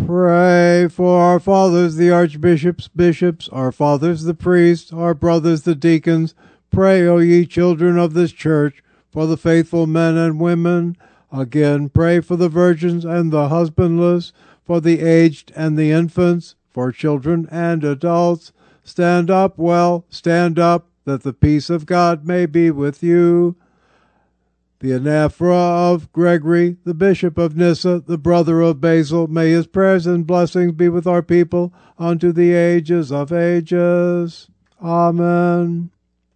Pray for our fathers, the archbishops, bishops, our fathers, the priests, our brothers, the deacons. Pray, O ye children of this church, for the faithful men and women. Again, pray for the virgins and the husbandless, for the aged and the infants, for children and adults. Stand up, stand up, that the peace of God may be with you. The anaphora of Gregory, the bishop of Nyssa, the brother of Basil, may his prayers and blessings be with our people unto the ages of ages. Amen.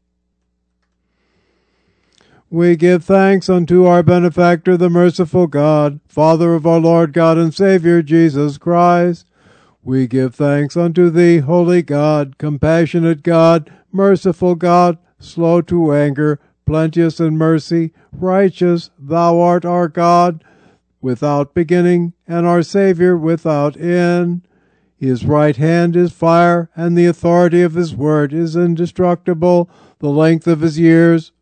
We give thanks unto our benefactor, the merciful God, Father of our Lord God and Savior Jesus Christ. We give thanks unto thee, holy God, compassionate God, merciful God, slow to anger, plenteous in mercy, righteous, thou art our God, without beginning, and our Savior without end. His right hand is fire, and the authority of his word is indestructible. The length of his years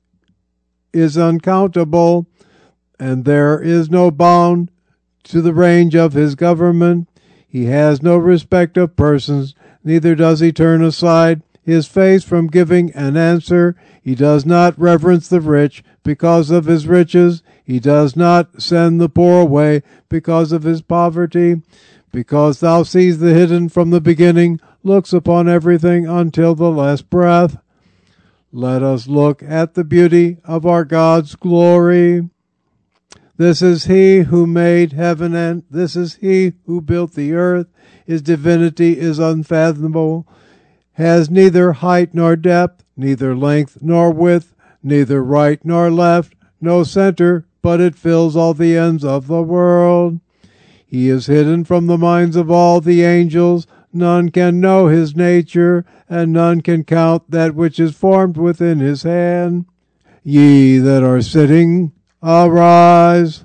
is uncountable, and there is no bound to the range of his government. He has no respect of persons, neither does he turn aside his face from giving an answer. He does not reverence the rich because of his riches. He does not send the poor away because of his poverty. Because thou seest the hidden from the beginning, looks upon everything until the last breath. Let us look at the beauty of our God's glory. This is he who made heaven, and this is he who built the earth. His divinity is unfathomable, has neither height nor depth, neither length nor width, neither right nor left, no center, but it fills all the ends of the world. He is hidden from the minds of all the angels. None can know his nature, and none can count that which is formed within his hand. Ye that are sitting, arise.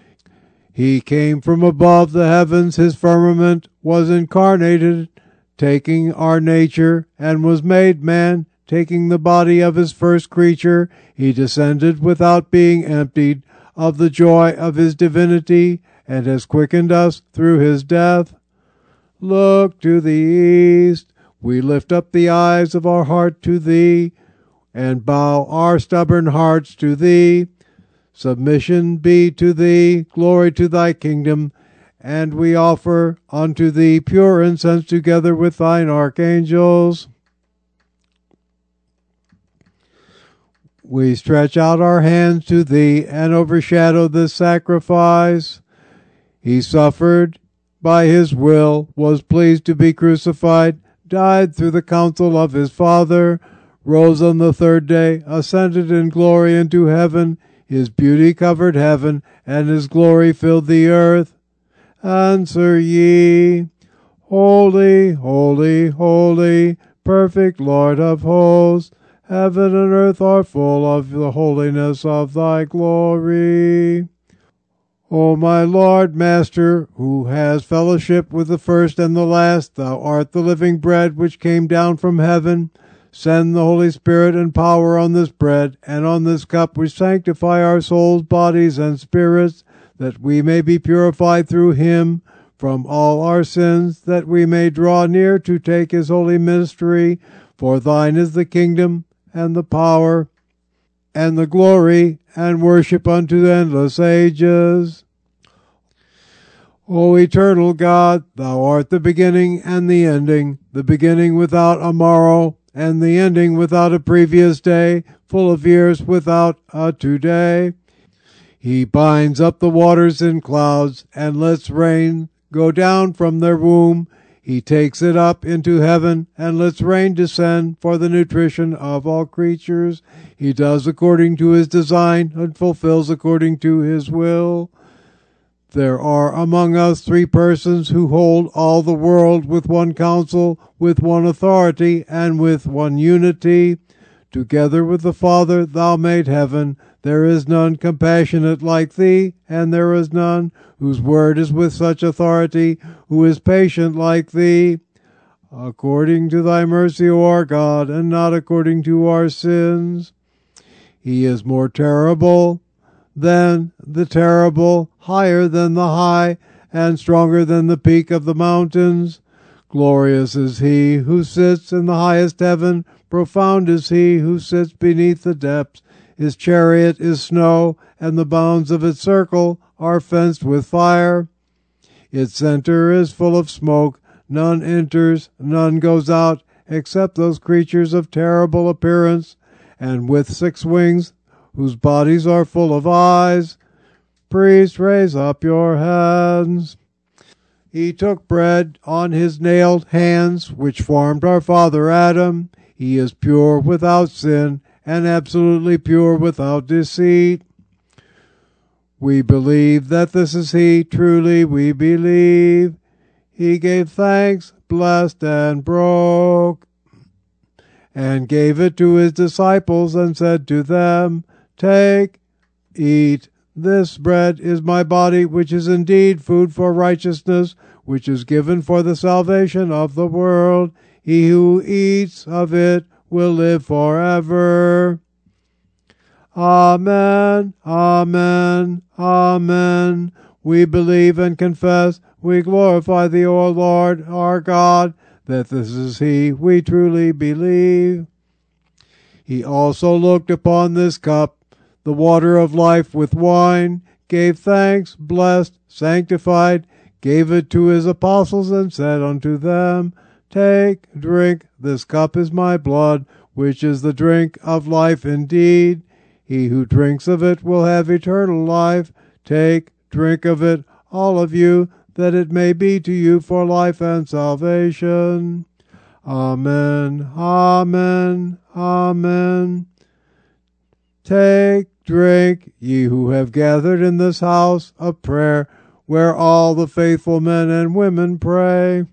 He came from above the heavens, his firmament was incarnated, taking our nature, and was made man, taking the body of his first creature. He descended without being emptied of the joy of his divinity, and has quickened us through his death. Look to the east. We lift up the eyes of our heart to thee, and bow our stubborn hearts to thee. Submission be to thee, glory to thy kingdom, and we offer unto thee pure incense together with thine archangels. We stretch out our hands to thee and overshadow this sacrifice. He suffered by his will, was pleased to be crucified, died through the counsel of his Father, rose on the third day, ascended in glory into heaven. His beauty covered heaven, and his glory filled the earth. Answer ye, Holy, holy, holy, perfect Lord of hosts. Heaven and earth are full of the holiness of thy glory. O my Lord, Master, who has fellowship with the first and the last, thou art the living bread which came down from heaven. Send the Holy Spirit and power on this bread and on this cup, which sanctify our souls, bodies, and spirits, that we may be purified through him from all our sins, that we may draw near to take his holy ministry. For thine is the kingdom, and the power, and the glory, and worship unto endless ages. O eternal God, thou art the beginning and the ending, the beginning without a morrow, and the ending without a previous day, full of years without a today. He binds up the waters in clouds, and lets rain go down from their womb. He takes it up into heaven, and lets rain descend for the nutrition of all creatures. He does according to his design, and fulfills according to his will. There are among us three persons who hold all the world with one counsel, with one authority, and with one unity. Together with the Father thou made heaven. There is none compassionate like thee, and there is none whose word is with such authority, who is patient like thee. According to thy mercy, O our God, and not according to our sins. He is more terrible than the terrible, higher than the high, and stronger than the peak of the mountains. Glorious is he who sits in the highest heaven, profound is he who sits beneath the depths. His chariot is snow, and the bounds of its circle are fenced with fire. Its center is full of smoke. None enters, none goes out, except those creatures of terrible appearance, and with 6 wings, whose bodies are full of eyes. Priest, raise up your hands. He took bread on his nailed hands, which formed our father Adam. He is pure without sin, and absolutely pure without deceit. We believe that this is he, truly we believe. He gave thanks, blessed and broke, and gave it to his disciples, and said to them, Take, eat. This bread is my body, which is indeed food for righteousness, which is given for the salvation of the world. He who eats of it will live forever. Amen, amen, amen. We believe and confess, we glorify thee, O Lord, our God, that this is he we truly believe. He also looked upon this cup, the water of life with wine, gave thanks, blessed, sanctified, gave it to his apostles, and said unto them, Take, drink, this cup is my blood, which is the drink of life indeed. He who drinks of it will have eternal life. Take, drink of it, all of you, that it may be to you for life and salvation. Amen, amen, amen. Take, drink, ye who have gathered in this house of prayer, where all the faithful men and women pray.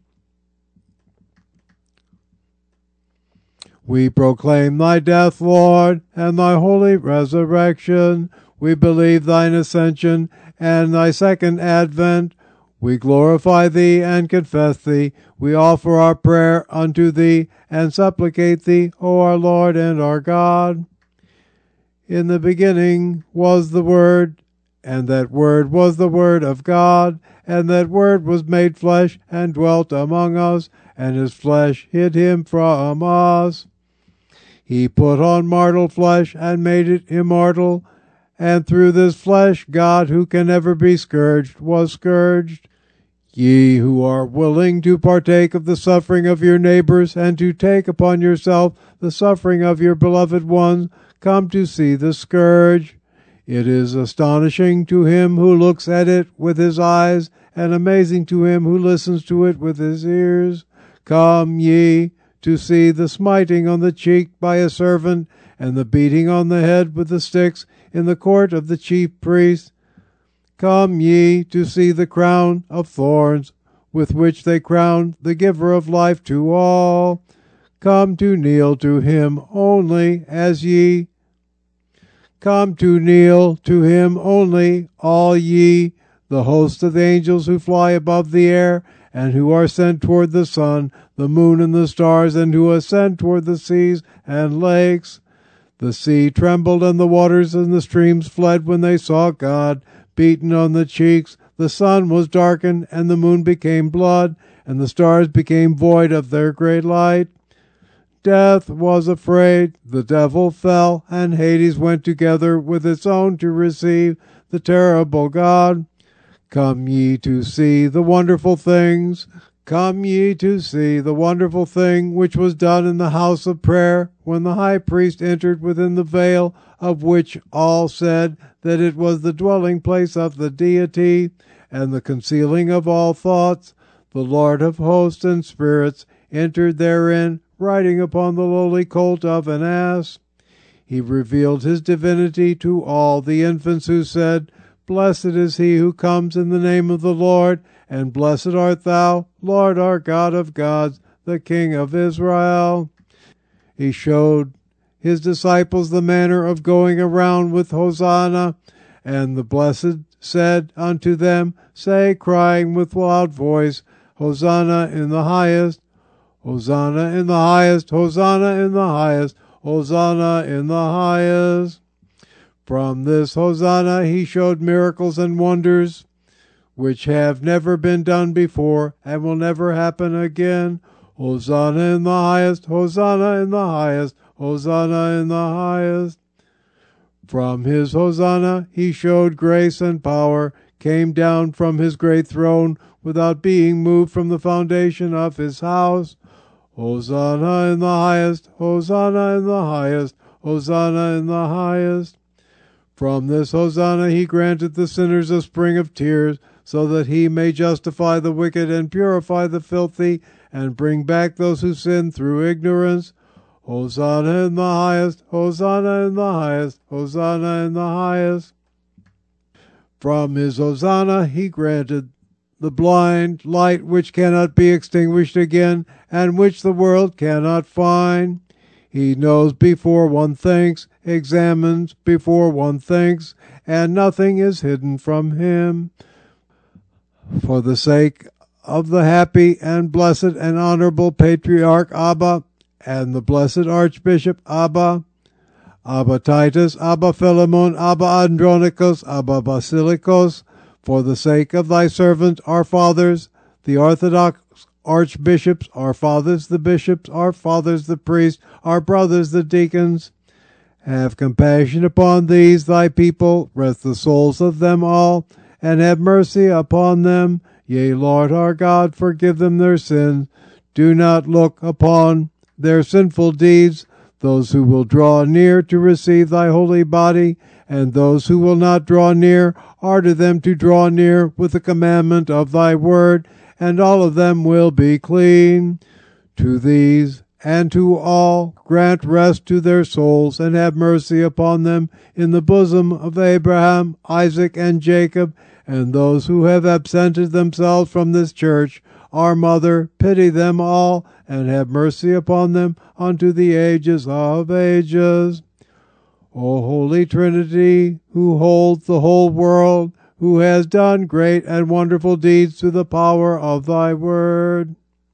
We proclaim thy death, Lord, and thy holy resurrection. We believe thine ascension and thy second advent. We glorify thee and confess thee. We offer our prayer unto thee and supplicate thee, O our Lord and our God. In the beginning was the Word, and that Word was the Word of God, and that Word was made flesh and dwelt among us, and his flesh hid him from us. He put on mortal flesh and made it immortal, and through this flesh God, who can never be scourged, was scourged. Ye who are willing to partake of the suffering of your neighbors, and to take upon yourself the suffering of your beloved ones, come to see the scourge. It is astonishing to him who looks at it with his eyes, and amazing to him who listens to it with his ears. Come ye to see the smiting on the cheek by a servant, and the beating on the head with the sticks in the court of the chief priests. Come ye to see the crown of thorns, with which they crowned the giver of life to all. Come to kneel to him only, as ye. Come to kneel to him only, all ye, the host of the angels who fly above the air, and who are sent toward the sun, the moon, and the stars, and who ascend toward the seas and lakes. The sea trembled, and the waters and the streams fled when they saw God, beaten on the cheeks. The sun was darkened, and the moon became blood, and the stars became void of their great light. Death was afraid, the devil fell, and Hades went together with its own to receive the terrible God. Come ye to see the wonderful things. Come ye to see the wonderful thing which was done in the house of prayer, when the high priest entered within the veil, of which all said that it was the dwelling place of the deity, and the concealing of all thoughts. The Lord of hosts and spirits entered therein, riding upon the lowly colt of an ass. He revealed his divinity to all the infants, who said, Blessed is he who comes in the name of the Lord, and blessed art thou, Lord our God of gods, the King of Israel. He showed his disciples the manner of going around with Hosanna, and the blessed said unto them, Say, crying with loud voice, Hosanna in the highest, Hosanna in the highest, Hosanna in the highest, Hosanna in the highest. From this Hosanna he showed miracles and wonders, which have never been done before and will never happen again. Hosanna in the highest, Hosanna in the highest, Hosanna in the highest. From his Hosanna he showed grace and power, came down from his great throne without being moved from the foundation of his house. Hosanna in the highest, Hosanna in the highest, Hosanna in the highest. From this Hosanna he granted the sinners a spring of tears, so that he may justify the wicked and purify the filthy, and bring back those who sin through ignorance. Hosanna in the highest, Hosanna in the highest, Hosanna in the highest. From his Hosanna he granted the blind light which cannot be extinguished again, and which the world cannot find. He knows before one thinks, examines before one thinks, and nothing is hidden from him. For the sake of the happy and blessed and honorable Patriarch Abba, and the blessed Archbishop Abba, Abba Titus, Abba Philemon, Abba Andronicus, Abba Basilicos, for the sake of thy servants, our fathers, the Orthodox archbishops, our fathers the bishops, our fathers the priests, our brothers the deacons, have compassion upon these thy people, rest the souls of them all, and have mercy upon them. Yea, Lord our God, forgive them their sins. Do not look upon their sinful deeds, those who will draw near to receive thy holy body, and those who will not draw near, order them to draw near with the commandment of thy word, and all of them will be clean. To these and to all grant rest to their souls, and have mercy upon them in the bosom of Abraham, Isaac, and Jacob, and those who have absented themselves from this church. Our Mother, pity them all, and have mercy upon them unto the ages of ages. O Holy Trinity, who holds the whole world, who has done great and wonderful deeds through the power of thy word,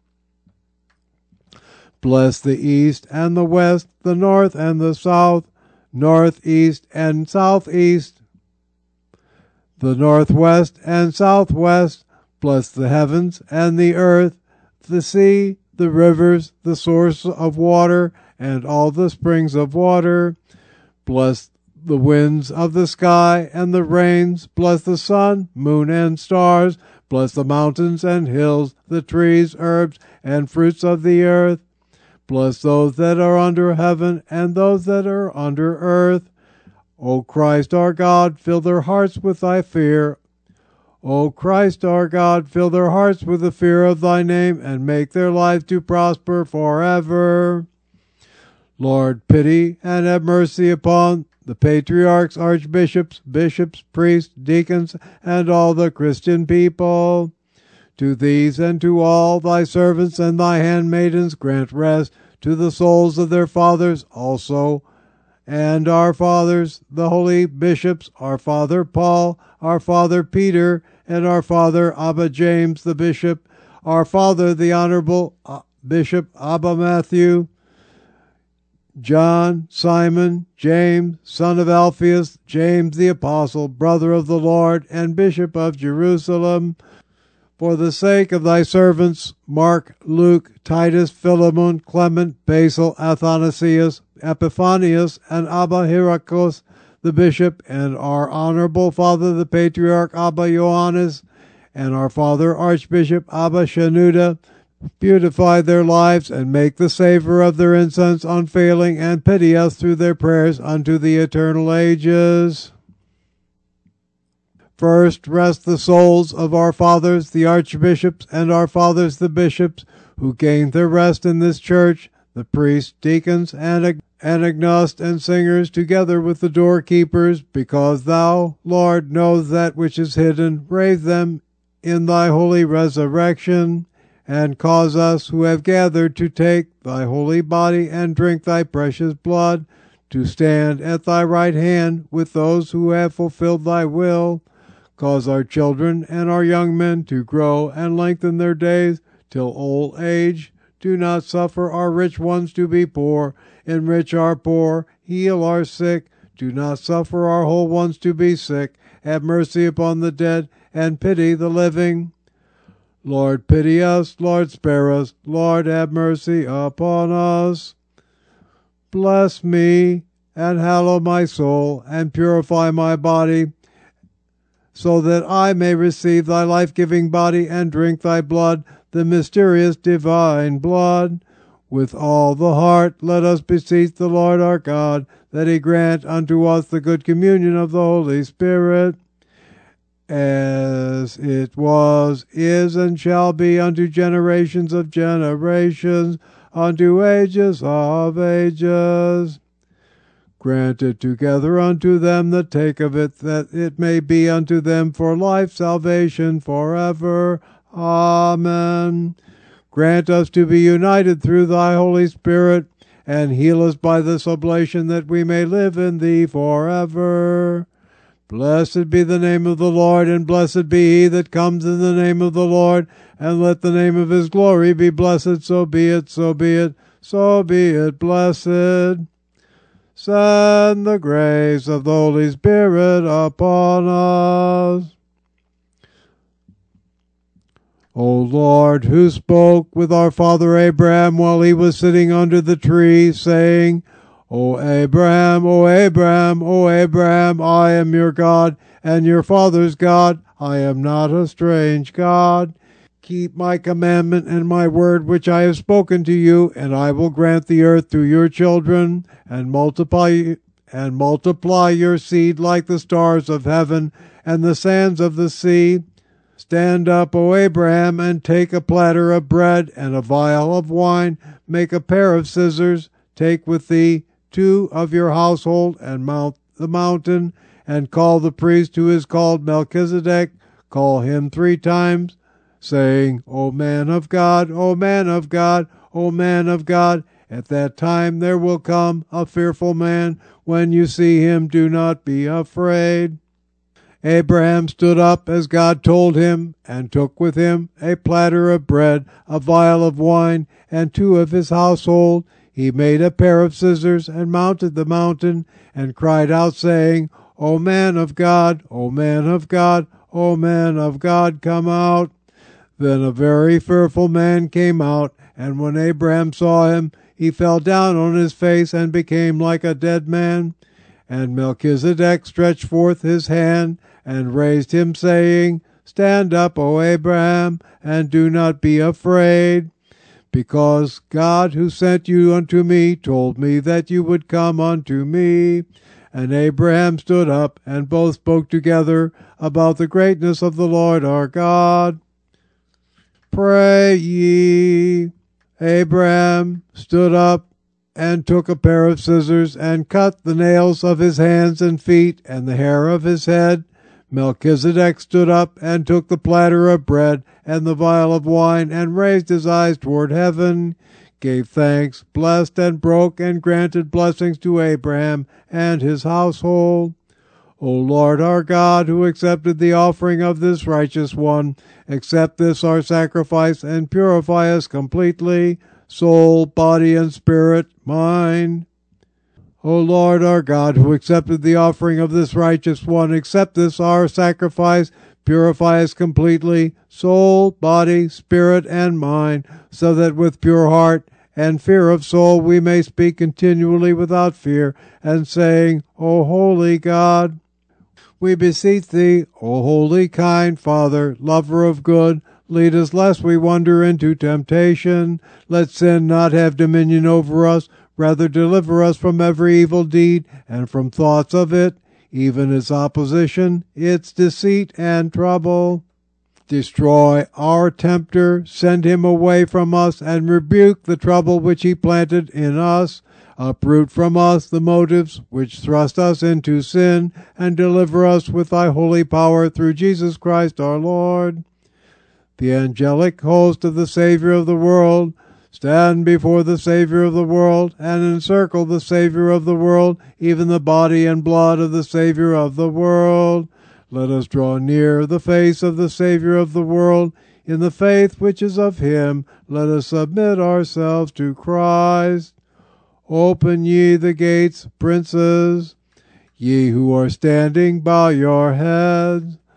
bless the east and the west, the north and the south, northeast and southeast, the northwest and southwest. Bless the heavens and the earth, the sea, the rivers, the source of water, and all the springs of water. Bless the winds of the sky and the rains. Bless the sun, moon, and stars. Bless the mountains and hills, the trees, herbs, and fruits of the earth. Bless those that are under heaven and those that are under earth. O Christ our God, fill their hearts with thy fear. O Christ our God, fill their hearts with the fear of thy name, and make their lives to prosper forever. Lord, pity and have mercy upon the patriarchs, archbishops, bishops, priests, deacons, and all the Christian people. To these and to all thy servants and thy handmaidens grant rest, to the souls of their fathers also, and our fathers, the holy bishops, our father Paul, our father Peter, and our father Abba James the bishop, our father the honorable Bishop Abba Matthew, John, Simon, James, son of Alphaeus, James the apostle, brother of the Lord, and bishop of Jerusalem, for the sake of thy servants Mark, Luke, Titus, Philemon, Clement, Basil, Athanasius, Epiphanius, and Abba Hierarchus the bishop, and our honorable father the patriarch Abba Johannes, and our father Archbishop Abba Shenouda, beautify their lives and make the savor of their incense unfailing, and pity us through their prayers unto the eternal ages. First, rest the souls of our fathers the archbishops and our fathers the bishops, who gained their rest in this church, the priests, deacons, and agnost and singers, together with the doorkeepers, because thou, Lord, knowest that which is hidden. Raise them in thy holy resurrection, and cause us who have gathered to take thy holy body and drink thy precious blood, to stand at thy right hand with those who have fulfilled thy will. Cause our children and our young men to grow and lengthen their days till old age. Do not suffer our rich ones to be poor. Enrich our poor, heal our sick. Do not suffer our whole ones to be sick. Have mercy upon the dead, and pity the living. Lord, pity us. Lord, spare us. Lord, have mercy upon us. Bless me, and hallow my soul, and purify my body, so that I may receive thy life-giving body and drink thy blood, the mysterious divine blood. With all the heart let us beseech the Lord our God, that he grant unto us the good communion of the Holy Spirit, as it was, is, and shall be, unto generations of generations, unto ages of ages. Grant it together unto them that take of it, that it may be unto them for life, salvation forever. Amen. Grant us to be united through thy Holy Spirit, and heal us by this oblation, that we may live in thee forever. Blessed be the name of the Lord, and blessed be he that comes in the name of the Lord, and let the name of his glory be blessed. So be it, so be it, so be it, blessed. Send the grace of the Holy Spirit upon us. O Lord, who spoke with our father Abraham while he was sitting under the tree, saying, O Abraham, O Abraham, O Abraham, I am your God, and your father's God. I am not a strange God. Keep my commandment and my word which I have spoken to you, and I will grant the earth to your children, and multiply your seed like the stars of heaven and the sands of the sea. Stand up, O Abraham, and take a platter of bread and a vial of wine. Make a pair of scissors. Take with thee 2 of your household, and mount the mountain, and call the priest who is called Melchizedek. Call him 3 times, saying, O man of God, O man of God, O man of God. At that time there will come a fearful man. When you see him, do not be afraid. Abraham stood up as God told him, and took with him a platter of bread, a vial of wine, and 2 of his household. He made a pair of scissors, and mounted the mountain, and cried out, saying, O man of God, O man of God, O man of God, come out. Then a very fearful man came out, and when Abraham saw him, he fell down on his face, and became like a dead man. And Melchizedek stretched forth his hand, and raised him, saying, Stand up, O Abraham, and do not be afraid, because God who sent you unto me told me that you would come unto me. And Abraham stood up, and both spoke together about the greatness of the Lord our God. Pray ye. Abraham stood up, and took a pair of scissors, and cut the nails of his hands and feet, and the hair of his head. Melchizedek stood up, and took the platter of bread, and the vial of wine, and raised his eyes toward heaven, gave thanks, blessed and broke, and granted blessings to Abraham and his household. O Lord our God, who accepted the offering of this righteous one, accept this our sacrifice, and purify us completely, soul, body, and spirit, mind. O Lord our God, who accepted the offering of this righteous one, accept this our sacrifice, purify us completely, soul, body, spirit, and mind, so that with pure heart and fear of soul we may speak continually without fear, and saying, O holy God, we beseech thee, O holy, kind Father, lover of good, lead us lest we wander into temptation. Let sin not have dominion over us. Rather deliver us from every evil deed, and from thoughts of it, even its opposition, its deceit and trouble. Destroy our tempter, send him away from us, and rebuke the trouble which he planted in us. Uproot from us the motives which thrust us into sin, and deliver us with thy holy power through Jesus Christ our Lord. The angelic host of the Savior of the world, stand before the Savior of the world, and encircle the Savior of the world, even the body and blood of the Savior of the world. Let us draw near the face of the Savior of the world. In the faith which is of him, let us submit ourselves to Christ. Open ye the gates, princes. Ye who are standing, bow your heads.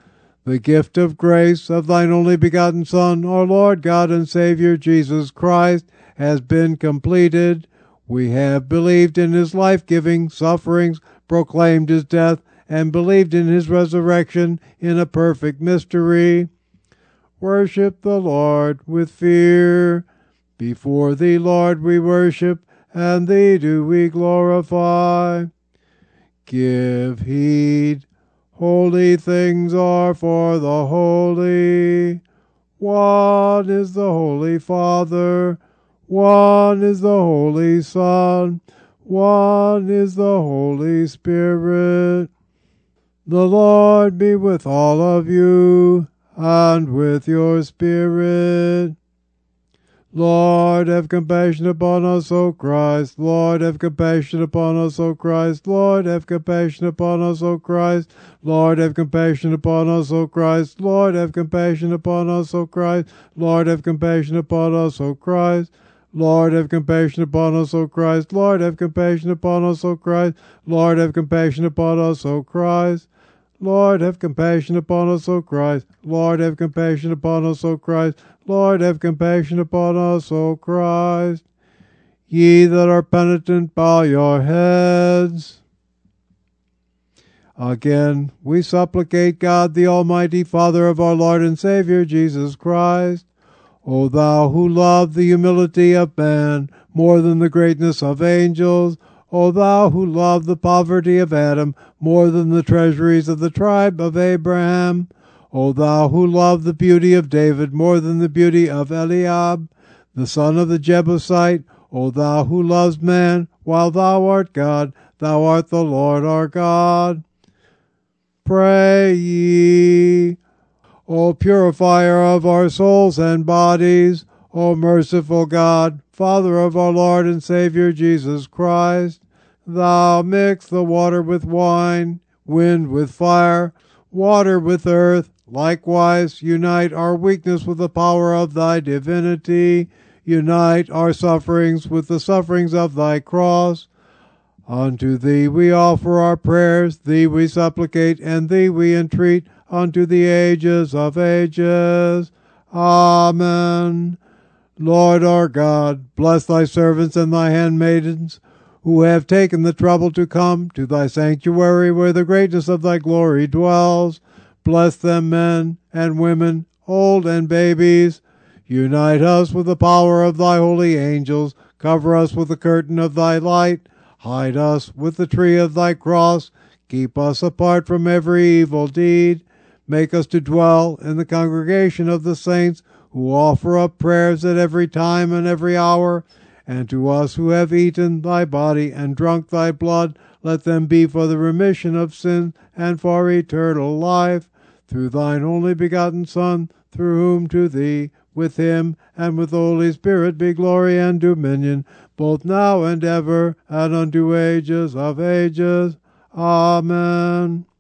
the gift of grace of thine only begotten Son, our Lord God and Savior Jesus Christ, has been completed. We have believed in his life-giving sufferings, proclaimed his death, and believed in his resurrection in a perfect mystery. Worship the Lord with fear. Before thee, Lord, we worship, and thee do we glorify. Give heed. Holy things are for the holy. One is the Holy Father. One is the Holy Son. One is the Holy Spirit. The Lord be with all of you, and with your spirit. Lord, have compassion upon us, O Christ. Lord, have compassion upon us, O Christ. Lord, have compassion upon us, O Christ. Lord, have compassion upon us, O Christ. Lord, have compassion upon us, O Christ. Lord, have compassion upon us, O Christ. Lord, have compassion upon us, O Christ. Lord, have compassion upon us, O Christ. Lord, have compassion upon us, O Christ. Lord, have compassion upon us, O Christ. Lord, have compassion upon us, O Christ. Lord, have compassion upon us, O Christ. Ye that are penitent, bow your heads. Again, we supplicate God, the Almighty Father of our Lord and Savior, Jesus Christ. O thou who love the humility of man more than the greatness of angels, O thou who love the poverty of Adam more than the treasuries of the tribe of Abraham, O thou who love the beauty of David more than the beauty of Eliab, the son of the Jebusite, O thou who loves man while thou art God, thou art the Lord our God. Pray ye. O purifier of our souls and bodies, O merciful God, Father of our Lord and Savior Jesus Christ, thou mix the water with wine, wind with fire, water with earth, likewise unite our weakness with the power of thy divinity, unite our sufferings with the sufferings of thy cross. Unto thee we offer our prayers, thee we supplicate, and thee we entreat, unto the ages of ages. Amen. Lord our God, bless thy servants and thy handmaidens, who have taken the trouble to come to thy sanctuary where the greatness of thy glory dwells. Bless them, men and women, old and babies. Unite us with the power of thy holy angels. Cover us with the curtain of thy light. Hide us with the tree of thy cross. Keep us apart from every evil deed. Make us to dwell in the congregation of the saints, who offer up prayers at every time and every hour. And to us who have eaten thy body and drunk thy blood, let them be for the remission of sin and for eternal life. Through thine only begotten Son, through whom to thee, with him, and with the Holy Spirit be glory and dominion, both now and ever, and unto ages of ages. Amen.